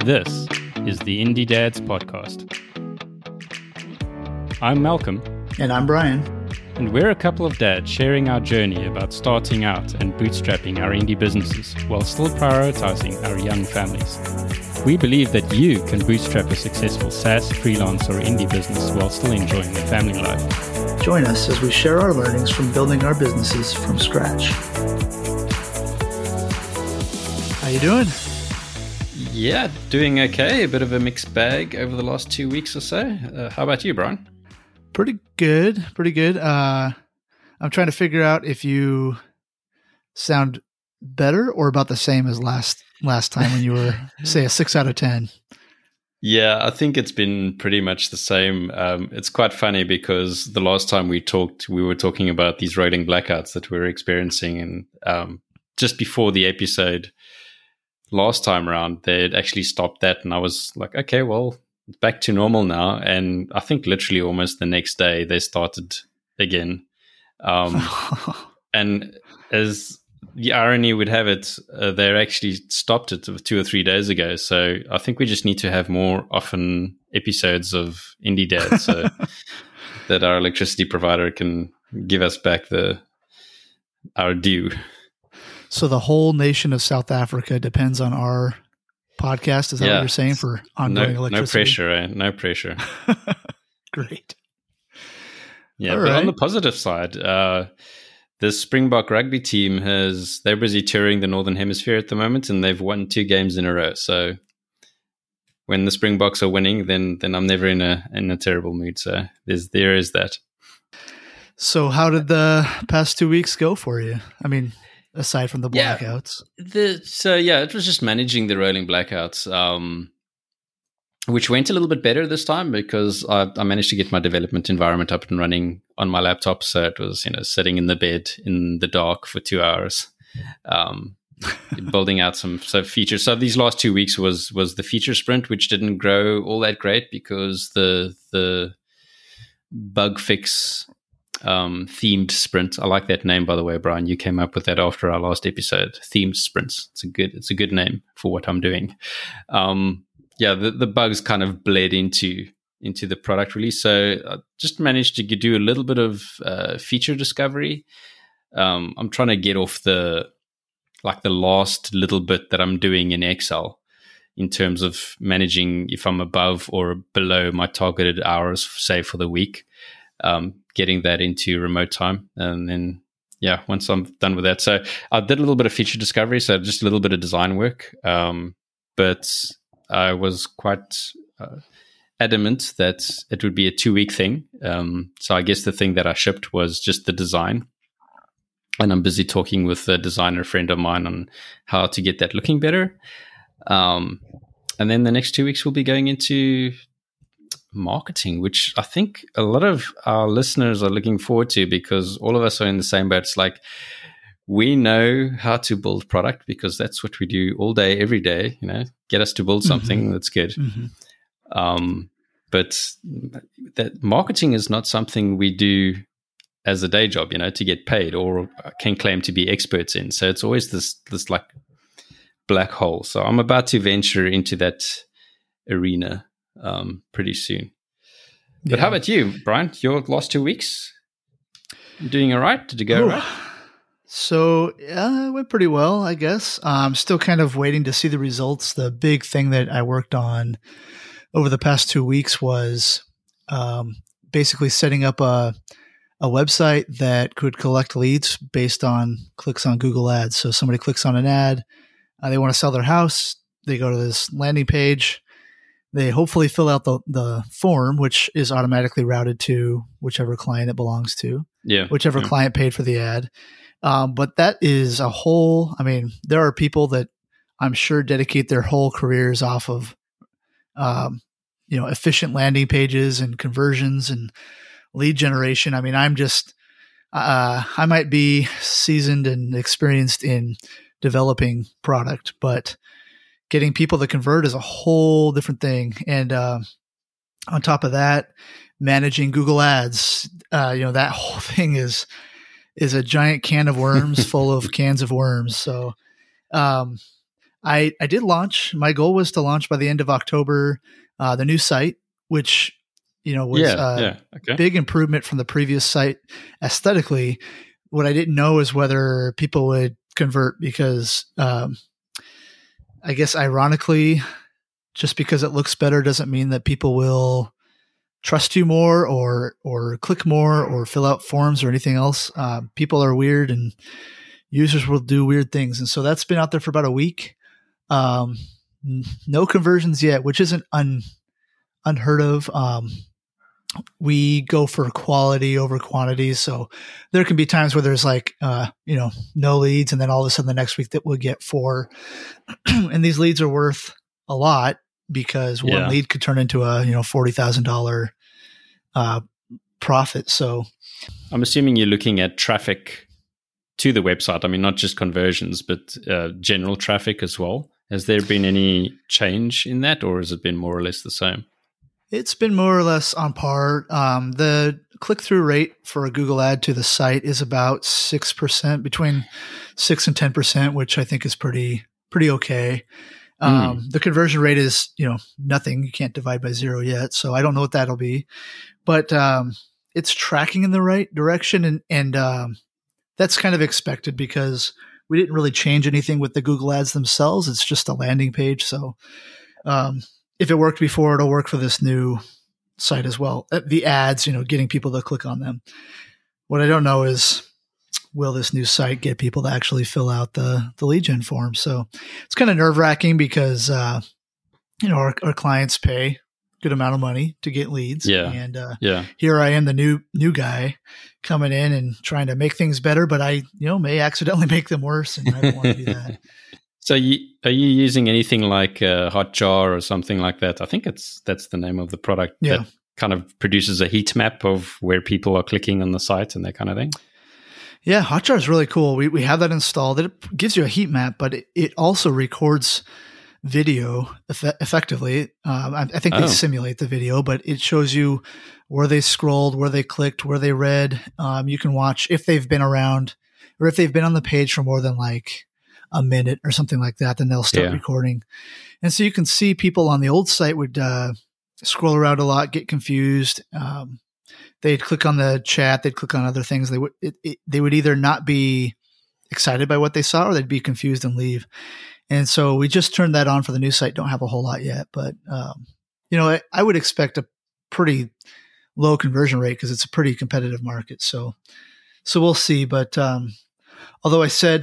This is the Indie Dads Podcast. I'm Malcolm. And I'm Brian. And we're a couple of dads sharing our journey about starting out and bootstrapping our indie businesses while still prioritizing our young families. We believe that you can bootstrap a successful SaaS, freelance, or indie business while still enjoying the family life. Join us as we share our learnings from building our businesses from scratch. How you doing? Yeah, doing okay. A bit of a mixed bag over the last 2 weeks or so. How about you, Brian? Pretty good. I'm trying to figure out if you sound better or about the same as last time when you were, say, a 6 out of 10. Yeah, I think it's been pretty much the same. It's quite funny because the last time we talked, we were talking about these rolling blackouts that we were experiencing. And just before the episode last time around, they'd actually stopped that. And I was like, okay, well, it's back to normal now. And I think literally almost the next day they started again. And as the irony would have it, they actually stopped it 2 or 3 days ago. So I think we just need to have more often episodes of Indie Dad so that our electricity provider can give us back our due. So the whole nation of South Africa depends on our podcast. Is that what you're saying for ongoing electricity? No pressure, eh? No pressure. Great. Yeah, all but right. On the positive side, the Springbok rugby team they're busy touring the Northern Hemisphere at the moment, and they've won 2 games in a row. So when the Springboks are winning, then I'm never in a terrible mood. So there is that. So how did the past 2 weeks go for you? I mean, aside from the blackouts. It was just managing the rolling blackouts, which went a little bit better this time because I managed to get my development environment up and running on my laptop. So it was, sitting in the bed in the dark for 2 hours, building out some features. So these last 2 weeks was the feature sprint, which didn't grow all that great because the bug fix themed sprint. I like that name, by the way, Brian. You came up with that after our last episode. Themed sprints. It's a good name for what I'm doing. The bugs kind of bled into the product release. So I just managed to do a little bit of feature discovery. I'm trying to get off the last little bit that I'm doing in Excel in terms of managing if I'm above or below my targeted hours, say, for the week. Getting that into remote time. And then, once I'm done with that. So I did a little bit of feature discovery, so just a little bit of design work. But I was quite adamant that it would be a 2-week thing. So I guess the thing that I shipped was just the design. And I'm busy talking with a designer friend of mine on how to get that looking better. And then the next 2 weeks we'll be going into marketing, which I think a lot of our listeners are looking forward to because all of us are in the same boat. It's like we know how to build product because that's what we do all day, every day, get us to build something that's good. Mm-hmm. But that marketing is not something we do as a day job, to get paid or can claim to be experts in. So it's always this like black hole. So I'm about to venture into that arena pretty soon. But how about you, Brian? Your last 2 weeks? You doing all right? Did you go all right? So it went pretty well, I guess. I'm still kind of waiting to see the results. The big thing that I worked on over the past 2 weeks was basically setting up a website that could collect leads based on clicks on Google Ads. So somebody clicks on an ad, they want to sell their house, they go to this landing page, they hopefully fill out the form, which is automatically routed to whichever client it belongs to, whichever client paid for the ad. But that is there are people that I'm sure dedicate their whole careers off of, efficient landing pages and conversions and lead generation. I mean, I'm just, I might be seasoned and experienced in developing product, but getting people to convert is a whole different thing. And on top of that, managing Google Ads, that whole thing is a giant can of worms full of cans of worms. So I did launch. My goal was to launch by the end of October the new site, which was a big improvement from the previous site aesthetically. What I didn't know is whether people would convert because I guess ironically, just because it looks better doesn't mean that people will trust you more or click more or fill out forms or anything else. People are weird and users will do weird things. And so that's been out there for about a week. No conversions yet, which isn't unheard of. We go for quality over quantity. So there can be times where there's no leads. And then all of a sudden the next week that we'll get 4 and these leads are worth a lot because one lead could turn into a, $40,000 profit. So I'm assuming you're looking at traffic to the website. I mean, not just conversions, but general traffic as well. Has there been any change in that, or has it been more or less the same? It's been more or less on par. The click-through rate for a Google ad to the site is about 6%, between 6 and 10%, which I think is pretty okay. The conversion rate is, nothing. You can't divide by 0 yet. So I don't know what that'll be, but it's tracking in the right direction. And that's kind of expected because we didn't really change anything with the Google ads themselves. It's just a landing page. So if it worked before, it'll work for this new site as well. The ads, getting people to click on them. What I don't know is, will this new site get people to actually fill out the lead gen form? So it's kind of nerve-wracking because, our clients pay a good amount of money to get leads. Yeah. And here I am, the new guy coming in and trying to make things better, but I, may accidentally make them worse, and I don't want to do that. So are you using anything like Hotjar or something like that? I think that's the name of the product that kind of produces a heat map of where people are clicking on the site and that kind of thing. Yeah, Hotjar is really cool. We have that installed. It gives you a heat map, but it also records video effectively. I think they simulate the video, but it shows you where they scrolled, where they clicked, where they read. You can watch if they've been around or if they've been on the page for more than like a minute or something like that, then they'll start recording. And so you can see people on the old site would scroll around a lot, get confused. They'd click on the chat, they'd click on other things. They would either not be excited by what they saw or they'd be confused and leave. And so we just turned that on for the new site. Don't have a whole lot yet, but I would expect a pretty low conversion rate because it's a pretty competitive market. So we'll see. But although I said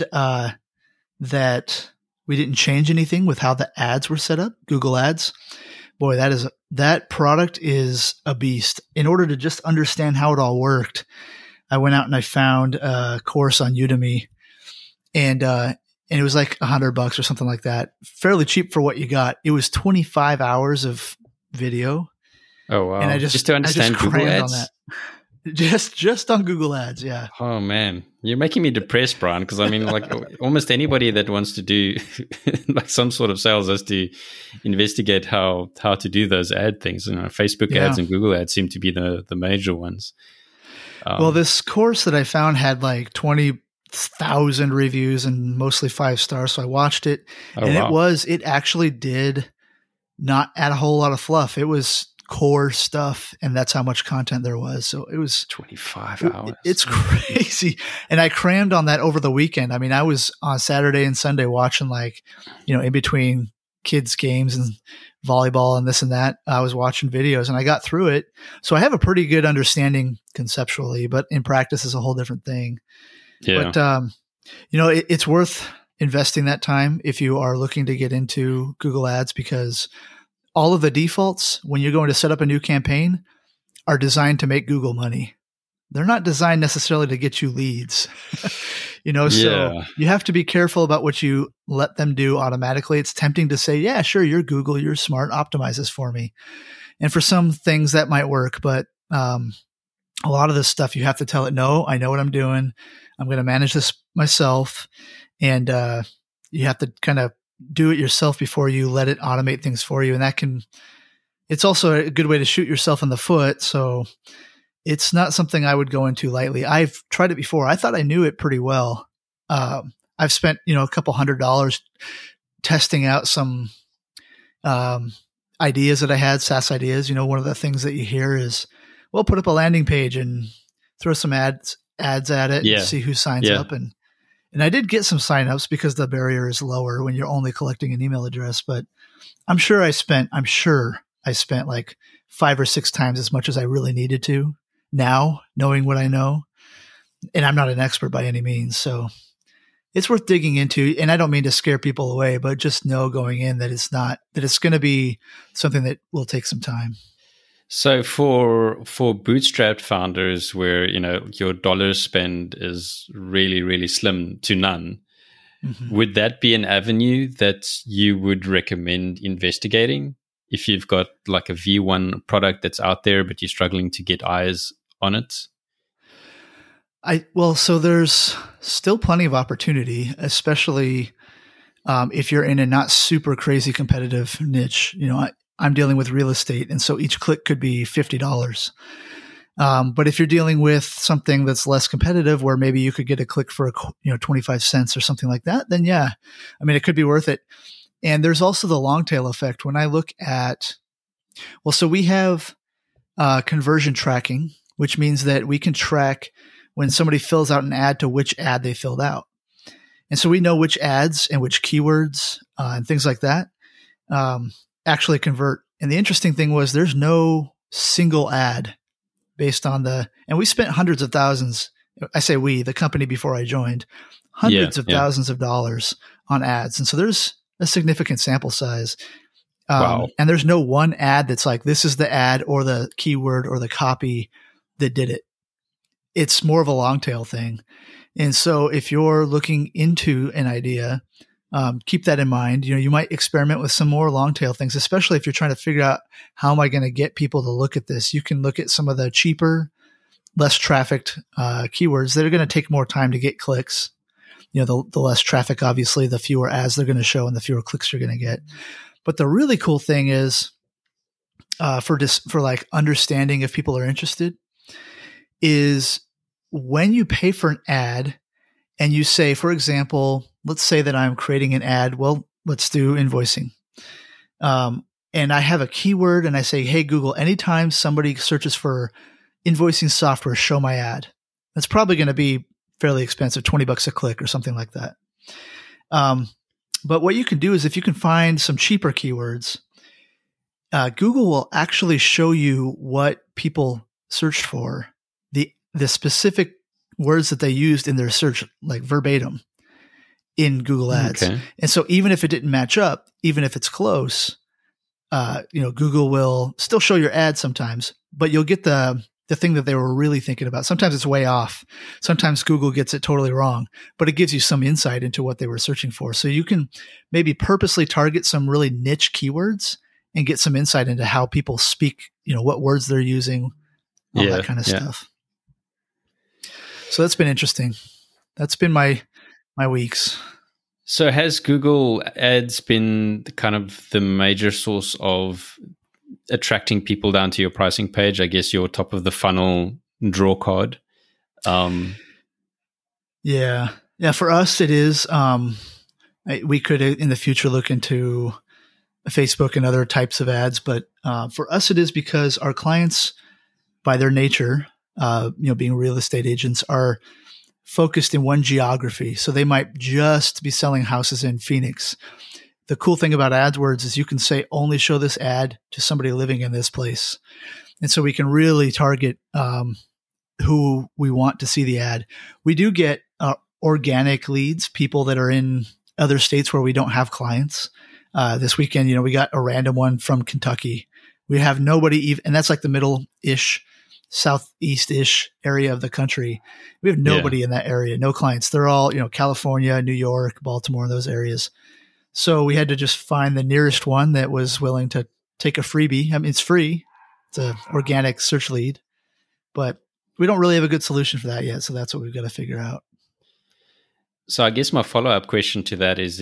that we didn't change anything with how the ads were set up, Google Ads, boy, that product is a beast. In order to just understand how it all worked, I went out and I found a course on Udemy, and it was like $100 or something like that. Fairly cheap for what you got. It was 25 hours of video. Oh wow! And just to understand Google Ads. On that. Just on Google Ads, yeah. Oh man, you're making me depressed, Brian. Because I mean, like almost anybody that wants to do like some sort of sales has to investigate how to do those ad things. Facebook ads and Google ads seem to be the major ones. Well, this course that I found had like 20,000 reviews and mostly 5 stars. So I watched it, and it actually did not add a whole lot of fluff. It was core stuff, and that's how much content there was. So it was 25 hours. It's crazy. And I crammed on that over the weekend. I mean, I was on Saturday and Sunday watching in between kids games and volleyball and this and that. I was watching videos and I got through it. So I have a pretty good understanding conceptually, but in practice is a whole different thing. Yeah. But, it's worth investing that time if you are looking to get into Google Ads, because all of the defaults, when you're going to set up a new campaign, are designed to make Google money. They're not designed necessarily to get you leads. So you have to be careful about what you let them do automatically. It's tempting to say, yeah, sure, you're Google, you're smart, optimize this for me. And for some things that might work, but a lot of this stuff, you have to tell it, no, I know what I'm doing. I'm going to manage this myself. And you have to kind of do it yourself before you let it automate things for you. And it's also a good way to shoot yourself in the foot. So it's not something I would go into lightly. I've tried it before. I thought I knew it pretty well. I've spent, a couple $100 testing out some ideas that I had, SaaS ideas. One of the things that you hear is, well, put up a landing page and throw some ads at it and see who signs up. And I did get some signups because the barrier is lower when you're only collecting an email address. But I'm sure I spent like 5 or 6 times as much as I really needed to now, knowing what I know. And I'm not an expert by any means. So it's worth digging into. And I don't mean to scare people away, but just know going in that it's going to be something that will take some time. So for bootstrapped founders where, your dollar spend is really, really slim to none, would that be an avenue that you would recommend investigating if you've got like a V1 product that's out there, but you're struggling to get eyes on it? So there's still plenty of opportunity, especially if you're in a not super crazy competitive niche. I'm dealing with real estate, and so each click could be $50. But if you're dealing with something that's less competitive, where maybe you could get a click for 25 cents or something like that, then yeah, it could be worth it. And there's also the long tail effect. When I look at, so we have conversion tracking, which means that we can track when somebody fills out an ad to which ad they filled out. And so we know which ads and which keywords and things like that actually convert. And the interesting thing was there's no single ad based on and we spent hundreds of thousands. I say we, the company before I joined, hundreds of thousands of dollars on ads. And so there's a significant sample size. Wow. And there's no one ad that's like, this is the ad or the keyword or the copy that did it. It's more of a long tail thing. And so if you're looking into an idea, keep that in mind. You might experiment with some more long tail things, especially if you're trying to figure out how am I going to get people to look at this. You can look at some of the cheaper, less trafficked keywords that are going to take more time to get clicks. The less traffic, obviously, the fewer ads they're going to show and the fewer clicks you're going to get. But the really cool thing is for like understanding if people are interested is when you pay for an ad and you say, for example, let's say that I'm creating an ad. Well, let's do invoicing. And I have a keyword and I say, hey, Google, anytime somebody searches for invoicing software, show my ad. That's probably going to be fairly expensive, $20 a click or something like that. But what you can do is if you can find some cheaper keywords, Google will actually show you what people searched for, the specific words that they used in their search, like verbatim in Google Ads. Okay. And so even if it didn't match up, even if it's close, Google will still show your ad sometimes, but you'll get the thing that they were really thinking about. Sometimes it's way off. Sometimes Google gets it totally wrong, but it gives you some insight into what they were searching for. So you can maybe purposely target some really niche keywords and get some insight into how people speak, what words they're using, all that kind of stuff. So that's been interesting. That's been my weeks. So has Google Ads been kind of the major source of attracting people down to your pricing page? I guess your top of the funnel draw card. Yeah. For us, it is. We could in the future look into Facebook and other types of ads, but for us, it is because our clients, by their nature, being real estate agents, are focused in one geography. So they might just be selling houses in Phoenix. The cool thing about AdWords is you can say, only show this ad to somebody living in this place. And so we can really target who we want to see the ad. We do get organic leads, people that are in other states where we don't have clients. This weekend, we got a random one from Kentucky. We have nobody and that's like the middle-ish, southeast-ish area of the country. We have nobody in that area, no clients. They're all, California, New York, Baltimore, those areas. So we had to just find the nearest one that was willing to take a freebie. It's free. It's an organic search lead, but we don't really have a good solution for that yet. So that's what we've got to figure out. So I guess my follow-up question to that is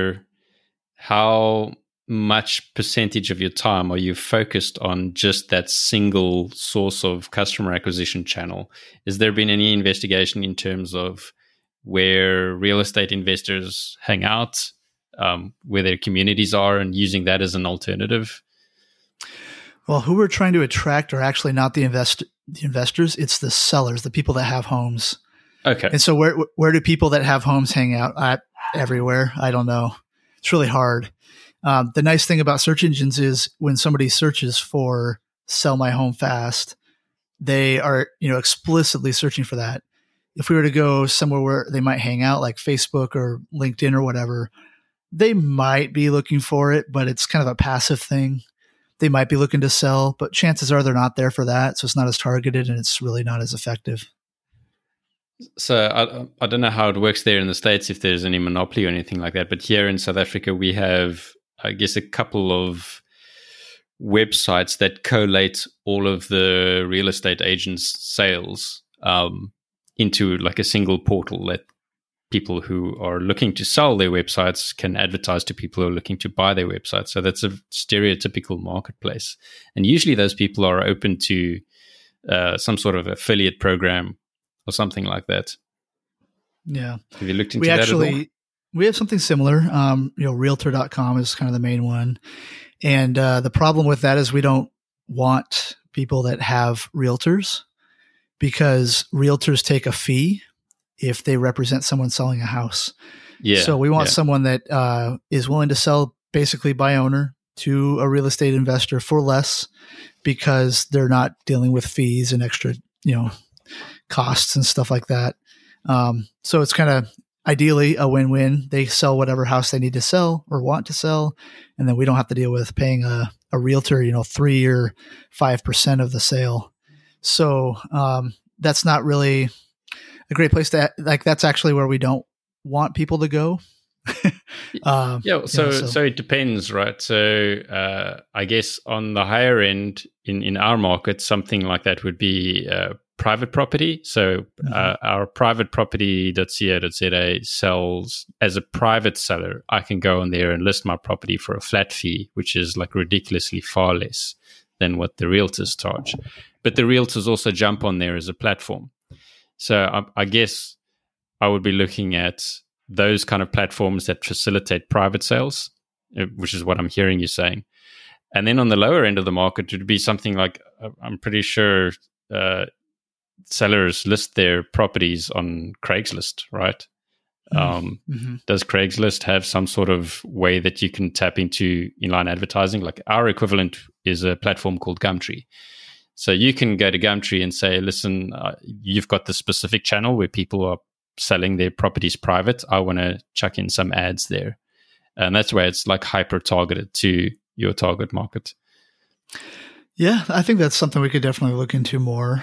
how much percentage of your time are you focused on just that single source of customer acquisition channel? Has there been any investigation in terms of where real estate investors hang out? where their communities are and using that as an alternative? Well, who we're trying to attract are actually not the investors. It's the sellers, the people that have homes. Okay. And so where do people that have homes hang out? Everywhere. I don't know. It's really hard. The nice thing about search engines is when somebody searches for sell my home fast, they are, explicitly searching for that. If we were to go somewhere where they might hang out, like Facebook or LinkedIn or whatever, they might be looking for it, but it's kind of a passive thing. They might be looking to sell, but chances are they're not there for that. So it's not as targeted and it's really not as effective. So I don't know how it works there in the States, if there's any monopoly or anything like that. But here in South Africa, we have, I guess, a couple of websites that collate all of the real estate agents' sales into like a single portal that people who are looking to sell their websites can advertise to people who are looking to buy their websites. So that's a stereotypical marketplace. And usually those people are open to some sort of affiliate program or something like that. Yeah. Have you looked into that at all? We have something similar. Realtor.com is kind of the main one. And the problem with that is we don't want people that have realtors, because realtors take a fee if they represent someone selling a house. Yeah. So we want someone that is willing to sell basically by owner to a real estate investor for less, because they're not dealing with fees and extra, costs and stuff like that. So it's kind of ideally a win-win. They sell whatever house they need to sell or want to sell, and then we don't have to deal with paying a realtor, 3 or 5% of the sale. So that's not really a great place to, like, that's actually where we don't want people to go. So it depends, right? So I guess on the higher end in our market, something like that would be private property. So our privateproperty.co.za sells as a private seller. I can go on there and list my property for a flat fee, which is like ridiculously far less than what the realtors charge. But the realtors also jump on there as a platform. So I guess I would be looking at those kind of platforms that facilitate private sales, which is what I'm hearing you saying. And then on the lower end of the market, it would be something like, I'm pretty sure sellers list their properties on Craigslist, right? Does Craigslist have some sort of way that you can tap into inline advertising? Like our equivalent is a platform called Gumtree. So you can go to Gumtree and say, listen, you've got this specific channel where people are selling their properties private. I want to chuck in some ads there. And that's where it's like hyper targeted to your target market. Yeah, I think that's something we could definitely look into more.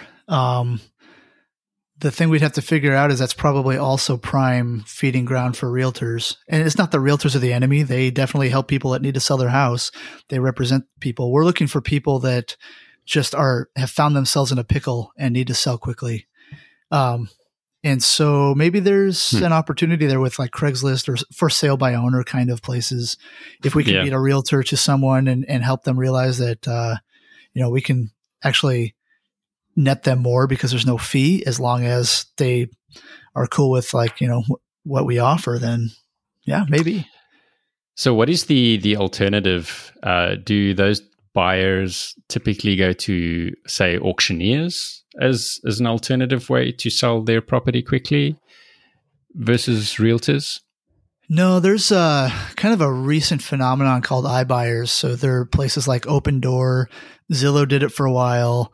The thing we'd have to figure out is that's probably also prime feeding ground for realtors. And it's not the realtors are the enemy. They definitely help people that need to sell their house. They represent people. We're looking for people that just have found themselves in a pickle and need to sell quickly. And so maybe there's an opportunity there with like Craigslist or for sale by owner kind of places. If we can beat a realtor to someone and help them realize that, we can actually net them more because there's no fee, as long as they are cool with what we offer, then maybe. So what is the alternative? Do those buyers typically go to, say, auctioneers as an alternative way to sell their property quickly versus realtors? No, there's kind of a recent phenomenon called iBuyers. So there are places like Opendoor, Zillow did it for a while,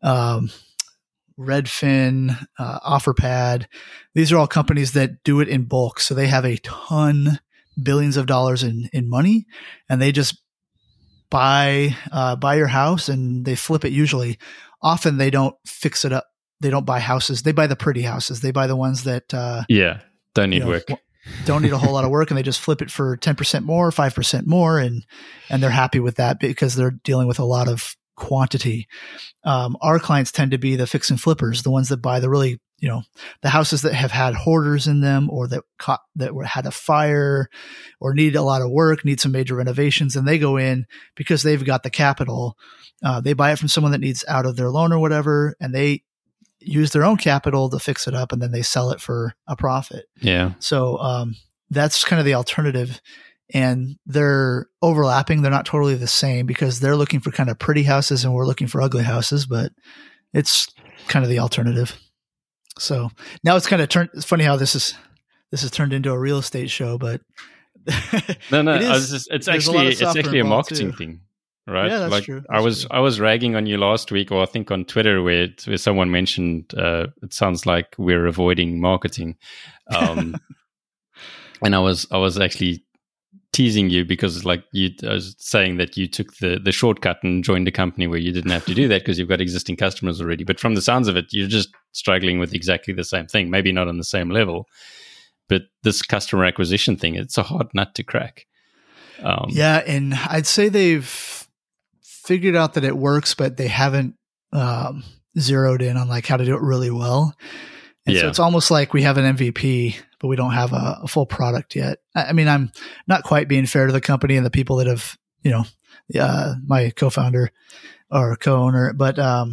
Redfin, OfferPad. These are all companies that do it in bulk. So they have a ton, billions of dollars in money, and they just buy your house and they flip it. Usually, often they don't fix it up. They don't buy houses. They buy the pretty houses. They buy the ones that don't need work. Don't need a whole lot of work, and they just flip it for 10% more, 5% more, and they're happy with that because they're dealing with a lot of quantity. Our clients tend to be the fix and flippers, the ones that buy the really, the houses that have had hoarders in them, or that had a fire, or need a lot of work, need some major renovations, and they go in because they've got the capital. They buy it from someone that needs out of their loan or whatever, and they use their own capital to fix it up, and then they sell it for a profit. Yeah. So that's kind of the alternative. and they're overlapping. They're not totally the same because they're looking for kind of pretty houses and we're looking for ugly houses, but it's kind of the alternative. So now it's kind of it's funny how this has turned into a real estate show, but no, it's actually a marketing thing, right? Yeah, that's like true. I was ragging on you last week, or I think on Twitter, where someone mentioned it sounds like we're avoiding marketing, and I was actually teasing you because I was saying that you took the shortcut and joined a company where you didn't have to do that because you've got existing customers already. But from the sounds of it, you're just struggling with exactly the same thing, maybe not on the same level. But this customer acquisition thing, it's a hard nut to crack. Yeah, and I'd say they've figured out that it works, but they haven't zeroed in on like how to do it really well. And so it's almost like we have an MVP, but we don't have a full product yet. I mean, I'm not quite being fair to the company and the people that have, my co-founder or co-owner, but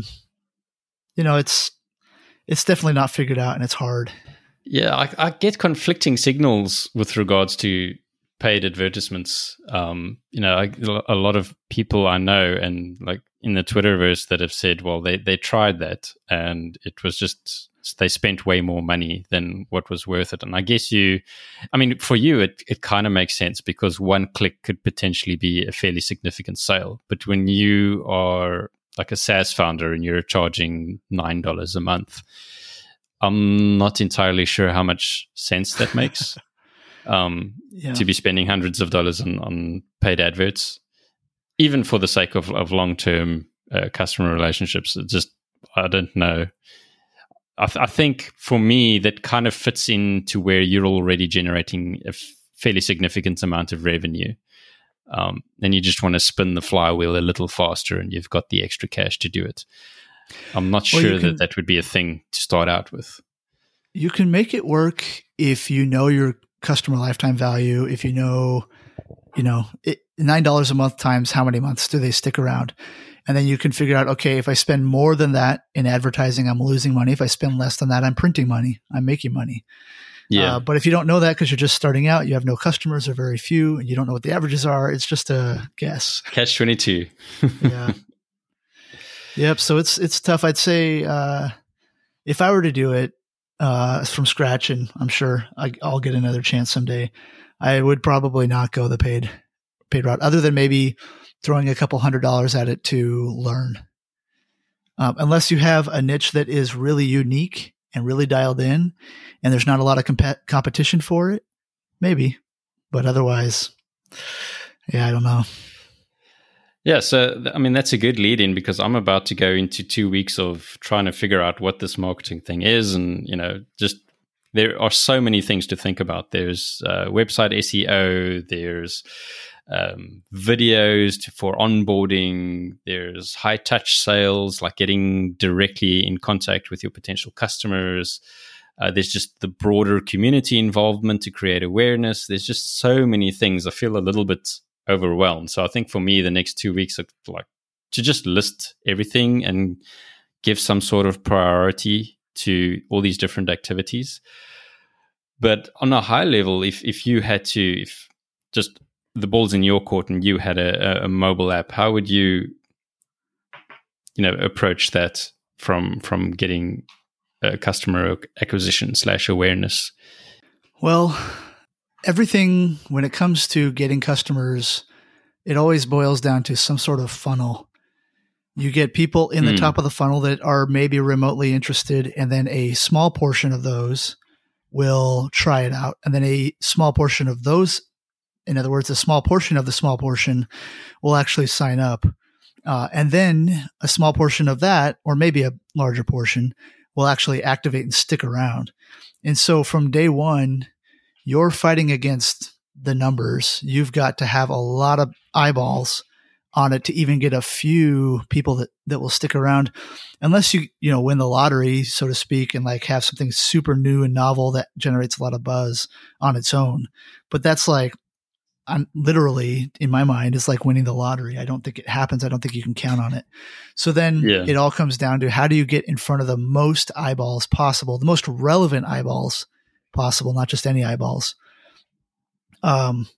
it's definitely not figured out and it's hard. Yeah, I get conflicting signals with regards to paid advertisements. A lot of people I know and like in the Twitterverse that have said, well, they tried that and it was just, they spent way more money than what was worth it. And I guess for you, it kind of makes sense because one click could potentially be a fairly significant sale. But when you are like a SaaS founder and you're charging $9 a month, I'm not entirely sure how much sense that makes to be spending hundreds of dollars on paid adverts, even for the sake of long-term customer relationships. I don't know. I think for me, that kind of fits into where you're already generating a fairly significant amount of revenue. And you just want to spin the flywheel a little faster and you've got the extra cash to do it. I'm not sure that would be a thing to start out with. You can make it work if you know your customer lifetime value, if you know, $9 a month times how many months do they stick around? And then you can figure out, okay, if I spend more than that in advertising, I'm losing money. If I spend less than that, I'm printing money. I'm making money. Yeah. But if you don't know that because you're just starting out, you have no customers or very few, and you don't know what the averages are, it's just a guess. Catch-22. Yeah. Yep. So it's tough. I'd say if I were to do it from scratch, and I'm sure I'll get another chance someday, I would probably not go the paid route, other than maybe throwing a couple $100 at it to learn. Unless you have a niche that is really unique and really dialed in, and there's not a lot of competition for it, maybe. But otherwise, I don't know. Yeah, so that's a good lead in because I'm about to go into 2 weeks of trying to figure out what this marketing thing is, and just there are so many things to think about. There's website SEO, there's videos for onboarding, there's high touch sales, like getting directly in contact with your potential customers. There's just the broader community involvement to create awareness. There's just so many things. I feel a little bit overwhelmed. So I think for me, the next 2 weeks are like to just list everything and give some sort of priority to all these different activities. But on a high level, if just the ball's in your court and you had a mobile app, how would you approach that from getting customer acquisition / awareness? Well, everything when it comes to getting customers, it always boils down to some sort of funnel. You get people in the top of the funnel that are maybe remotely interested, and then a small portion of those will try it out. And then a small portion of those, in other words, a small portion of the small portion will actually sign up. And then a small portion of that, or maybe a larger portion, will actually activate and stick around. And so from day one, you're fighting against the numbers. You've got to have a lot of eyeballs on it to even get a few people that will stick around, unless you win the lottery, so to speak, and like have something super new and novel that generates a lot of buzz on its own. But that's like, I'm literally, in my mind, it's like winning the lottery. I don't think it happens. I don't think you can count on it. So then it all comes down to, how do you get in front of the most eyeballs possible, the most relevant eyeballs possible, not just any eyeballs.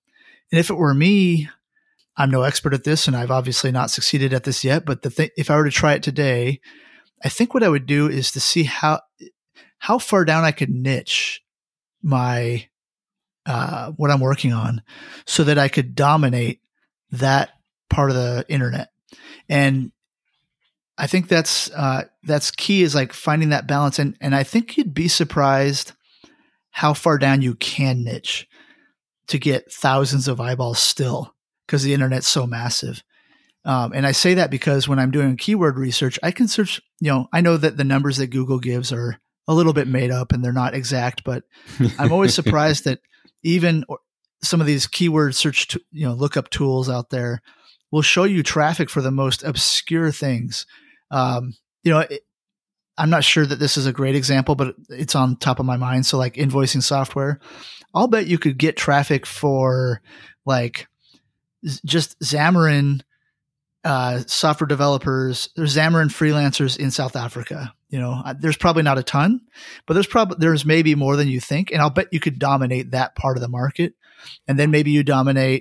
And if it were me, I'm no expert at this, and I've obviously not succeeded at this yet. But if I were to try it today, I think what I would do is to see how far down I could niche my what I'm working on, so that I could dominate that part of the internet. And I think that's key, is like finding that balance. And I think you'd be surprised how far down you can niche to get thousands of eyeballs still, because the internet's so massive. And I say that because when I'm doing keyword research, I can search, I know that the numbers that Google gives are a little bit made up and they're not exact, but I'm always surprised that even some of these keyword search, lookup tools out there will show you traffic for the most obscure things. I'm not sure that this is a great example, but it's on top of my mind. So like invoicing software, I'll bet you could get traffic for like just Xamarin software developers. There's Xamarin freelancers in South Africa. There's probably not a ton, but there's maybe more than you think. And I'll bet you could dominate that part of the market. And then maybe you dominate,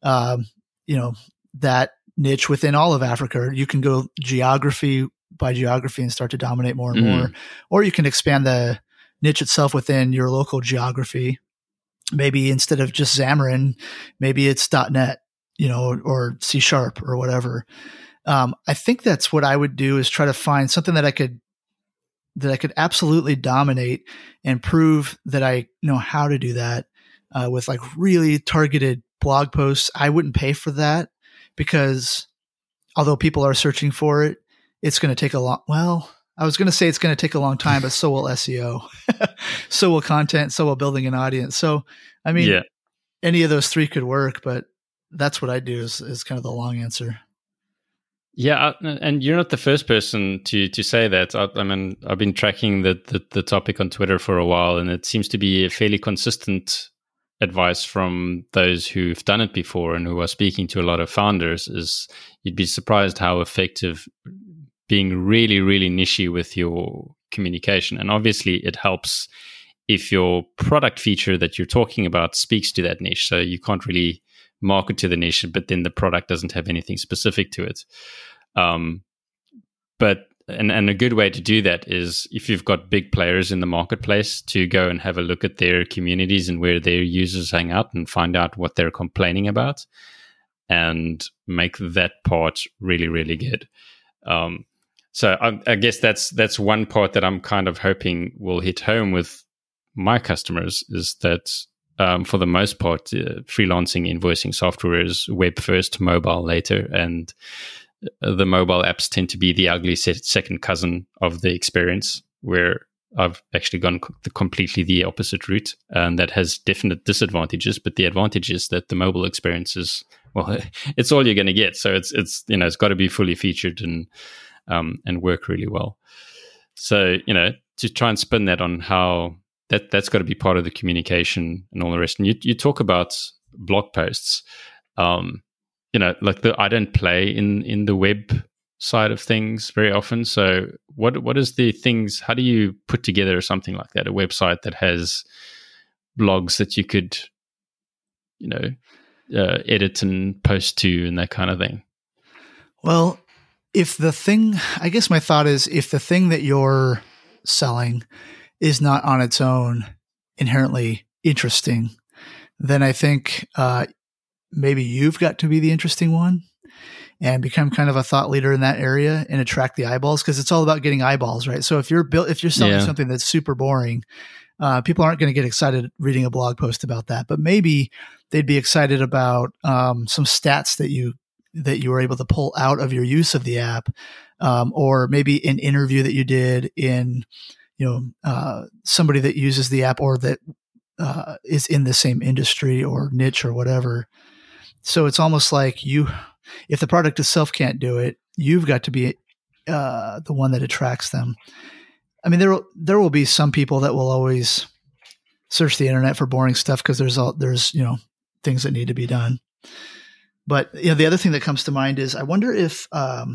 that niche within all of Africa. You can go geography by geography and start to dominate more and more, or you can expand the niche itself within your local geography. Maybe instead of just Xamarin, maybe it's .NET, or C# or whatever. I think that's what I would do, is try to find something that I could absolutely dominate and prove that I know how to do that with like really targeted blog posts. I wouldn't pay for that, because although people are searching for it, it's going to take I was going to say it's going to take a long time, but so will SEO, so will content, so will building an audience. So, I mean, any of those three could work, but that's what I do is kind of the long answer. Yeah, and you're not the first person to say that. I mean, I've been tracking the topic on Twitter for a while, and it seems to be a fairly consistent advice from those who've done it before and who are speaking to a lot of founders. Is you'd be surprised how effective being really, really niche with your communication. And obviously it helps if your product feature that you're talking about speaks to that niche. So you can't really market to the niche, but then the product doesn't have anything specific to it. But a good way to do that is if you've got big players in the marketplace, to go and have a look at their communities and where their users hang out and find out what they're complaining about and make that part really, really good. So I guess that's one part that I'm kind of hoping will hit home with my customers, is that for the most part, freelancing invoicing software is web first, mobile later, and the mobile apps tend to be the ugly second cousin of the experience, where I've actually gone completely the opposite route, and that has definite disadvantages. But the advantage is that the mobile experience is, well, it's all you're going to get. So it's got to be fully featured and work really well. So, to try and spin that on how that's got to be part of the communication and all the rest. And you talk about blog posts, like I don't play in the web side of things very often. So what is the things, how do you put together something like that, a website that has blogs that you could, edit and post to and that kind of thing? Well, I guess my thought is, if the thing that you're selling is not on its own inherently interesting, then I think maybe you've got to be the interesting one and become kind of a thought leader in that area and attract the eyeballs, because it's all about getting eyeballs, right? So if you're selling something that's super boring, people aren't going to get excited reading a blog post about that, but maybe they'd be excited about some stats that you were able to pull out of your use of the app, or maybe an interview that you did in, somebody that uses the app or that is in the same industry or niche or whatever. So it's almost like if the product itself can't do it, you've got to be the one that attracts them. I mean, there will be some people that will always search the internet for boring stuff because there's things that need to be done. But the other thing that comes to mind is, I wonder if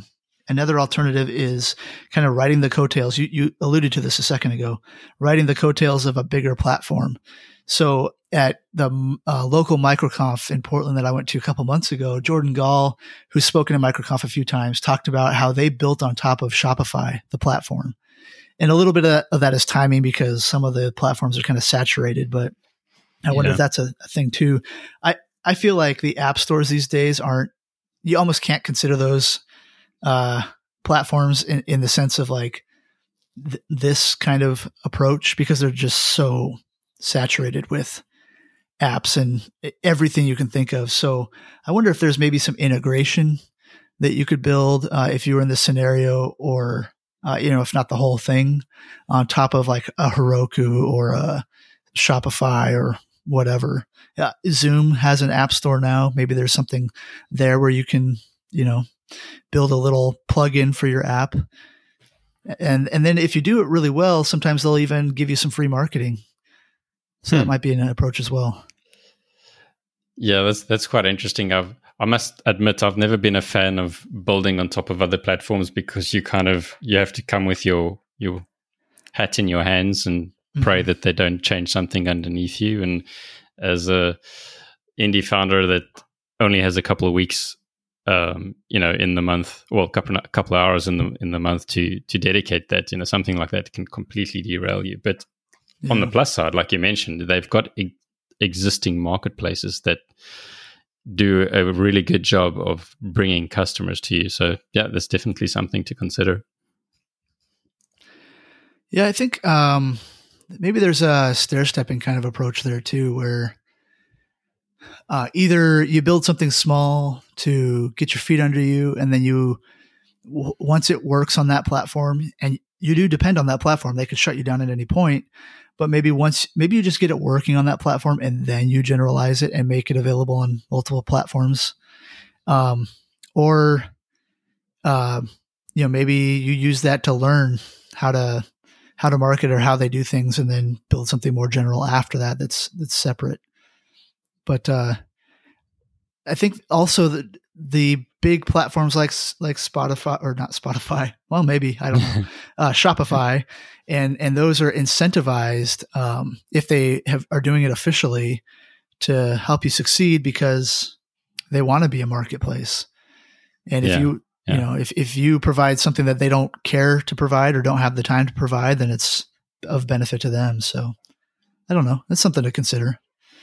another alternative is kind of riding the coattails. You alluded to this a second ago, riding the coattails of a bigger platform. So at the local MicroConf in Portland that I went to a couple months ago, Jordan Gall, who's spoken at MicroConf a few times, talked about how they built on top of Shopify, the platform. And a little bit of that is timing because some of the platforms are kind of saturated, but I wonder if that's a thing too. I feel like the app stores these days you almost can't consider those platforms in the sense of like this kind of approach because they're just so saturated with apps and everything you can think of. So I wonder if there's maybe some integration that you could build if you were in this scenario, or if not the whole thing, on top of like a Heroku or a Shopify or whatever. Zoom has an app store now. Maybe there's something there where you can, build a little plugin for your app. And then if you do it really well, sometimes they'll even give you some free marketing. So that might be an approach as well. Yeah, that's quite interesting. I must admit, I've never been a fan of building on top of other platforms because you have to come with your hat in your hands and pray that they don't change something underneath you. And as a indie founder that only has a couple of weeks, in the month, well, couple of hours in the month to dedicate that, something like that can completely derail you. But on the plus side, like you mentioned, they've got existing marketplaces that do a really good job of bringing customers to you. So yeah, there's definitely something to consider. Yeah, I think maybe there's a stair-stepping kind of approach there too, where either you build something small to get your feet under you, and then once it works on that platform, and you do depend on that platform, they could shut you down at any point. But maybe you just get it working on that platform, and then you generalize it and make it available on multiple platforms. Or maybe you use that to learn how to market or how they do things, and then build something more general after that that's separate. But I think also the big platforms like Spotify, or not Spotify, well, maybe, I don't know, Shopify, and those are incentivized if they are doing it officially to help you succeed because they want to be a marketplace. And if you provide something that they don't care to provide or don't have the time to provide, then it's of benefit to them. So I don't know. That's something to consider.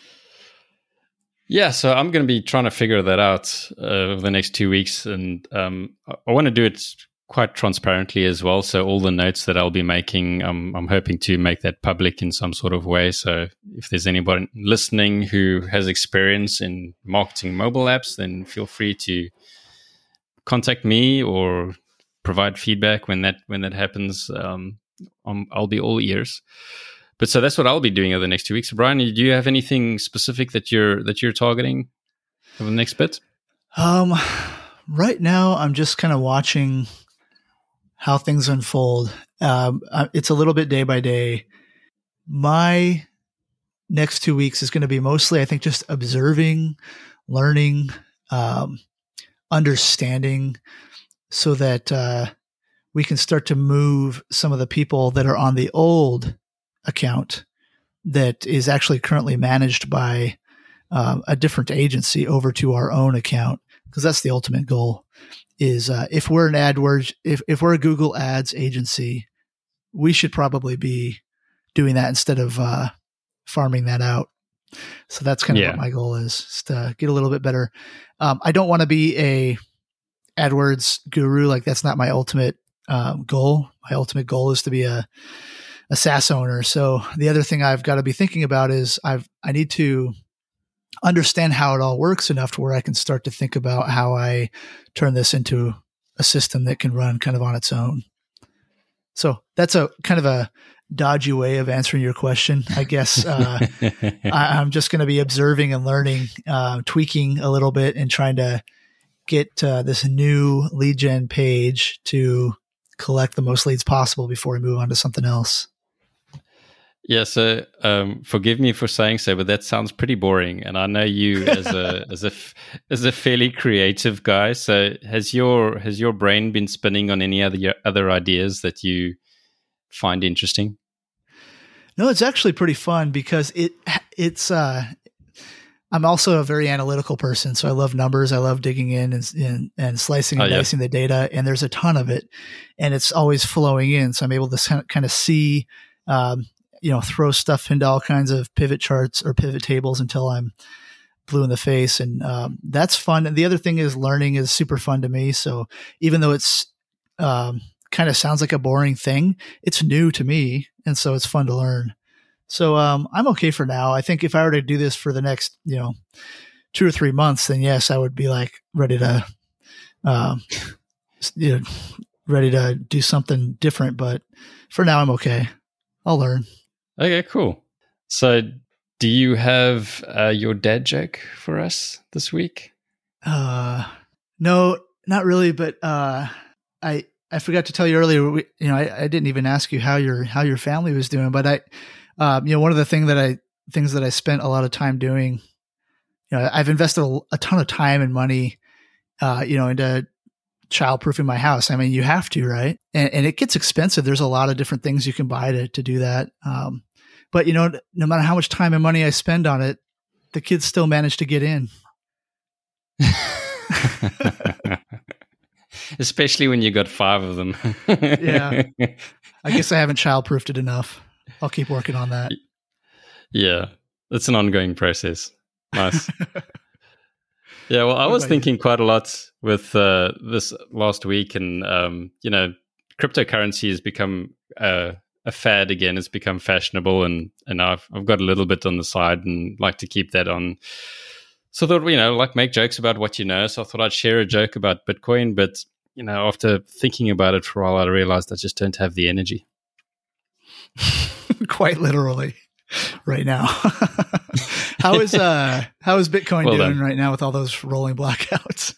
Yeah, so I'm going to be trying to figure that out over the next 2 weeks. And I want to do it quite transparently as well. So all the notes that I'll be making, I'm hoping to make that public in some sort of way. So if there's anybody listening who has experience in marketing mobile apps, then feel free to contact me or provide feedback when that happens. I'll be all ears. But so that's what I'll be doing over the next 2 weeks. Brian, do you have anything specific that you're targeting over the next bit? Right now, I'm just kind of watching how things unfold. It's a little bit day by day. My next 2 weeks is going to be mostly, I think, just observing, learning, understanding, so that we can start to move some of the people that are on the old account that is actually currently managed by a different agency over to our own account, because that's the ultimate goal. Is if we're an AdWords, if we're a Google Ads agency, we should probably be doing that instead of farming that out. So that's kind of what my goal is to get a little bit better. I don't want to be a AdWords guru. Like, that's not my ultimate goal. My ultimate goal is to be a SaaS owner. So the other thing I've got to be thinking about is I need to understand how it all works enough to where I can start to think about how I turn this into a system that can run kind of on its own. So that's a kind of a dodgy way of answering your question, I guess. I'm just going to be observing and learning, tweaking a little bit, and trying to get this new lead gen page to collect the most leads possible before we move on to something else. Yeah, so forgive me for saying so, but that sounds pretty boring. And I know you as a fairly creative guy. So has your brain been spinning on any other ideas that you find interesting? No, it's actually pretty fun because it's I'm also a very analytical person, so I love numbers. I love digging in and slicing and dicing the data, and there's a ton of it, and it's always flowing in. So I'm able to kind of see, throw stuff into all kinds of pivot charts or pivot tables until I'm blue in the face, and that's fun. And the other thing is learning is super fun to me. So even though it's kind of sounds like a boring thing, it's new to me, and so it's fun to learn. So I'm okay for now. I think if I were to do this for the next, 2 or 3 months, then yes, I would be like ready to, ready to do something different. But for now, I'm okay. I'll learn. Okay, cool. So, do you have your dad joke for us this week? No, not really. But I forgot to tell you earlier. I didn't even ask you how your family was doing, but one of the things that I spent a lot of time doing, I've invested a ton of time and money, into childproofing my house. I mean, you have to, right? And it gets expensive. There's a lot of different things you can buy to do that. But no matter how much time and money I spend on it, the kids still manage to get in. Especially when you got 5 of them. Yeah. I guess I haven't childproofed it enough. I'll keep working on that. Yeah, it's an ongoing process. Nice. Yeah, well, I was thinking quite a lot with this last week, and cryptocurrency has become a fad again. It's become fashionable, and I've got a little bit on the side and like to keep that on. So I thought, make jokes about what you know. So I thought I'd share a joke about Bitcoin, but after thinking about it for a while, I realized I just don't have the energy. Quite literally right now. How is Bitcoin doing right now with all those rolling blackouts?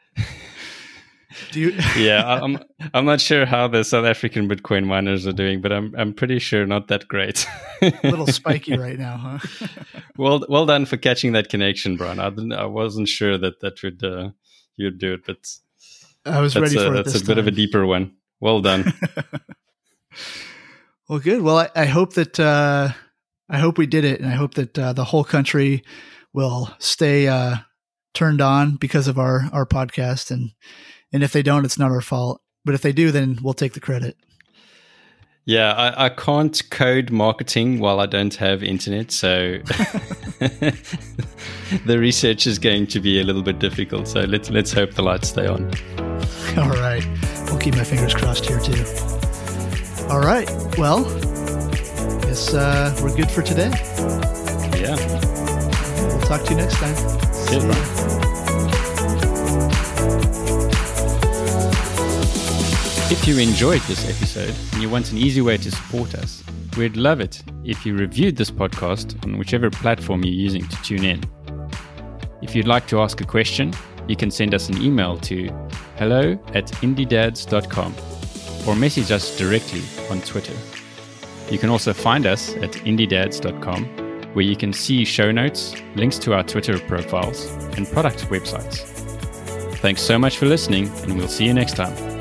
Yeah, I'm not sure how the South African Bitcoin miners are doing, but I'm pretty sure not that great. A little spiky right now, huh? Well done for catching that connection, Brian. I wasn't sure that would you'd do it, but I was ready for it. That's a bit of a deeper one. Well done. Well, good. Well, I hope that I hope we did it, and I hope that the whole country will stay turned on because of our podcast. And if they don't, it's not our fault. But if they do, then we'll take the credit. Yeah, I can't code marketing while I don't have internet, so the research is going to be a little bit difficult. So let's hope the lights stay on. All right, we'll keep my fingers crossed here too. All right. Well, I guess we're good for today. Yeah. We'll talk to you next time. See you. If you enjoyed this episode and you want an easy way to support us, we'd love it if you reviewed this podcast on whichever platform you're using to tune in. If you'd like to ask a question, you can send us an email to hello@indiedads.com or message us directly on Twitter. You can also find us at indiedads.com, where you can see show notes, links to our Twitter profiles, and product websites. Thanks so much for listening, and we'll see you next time.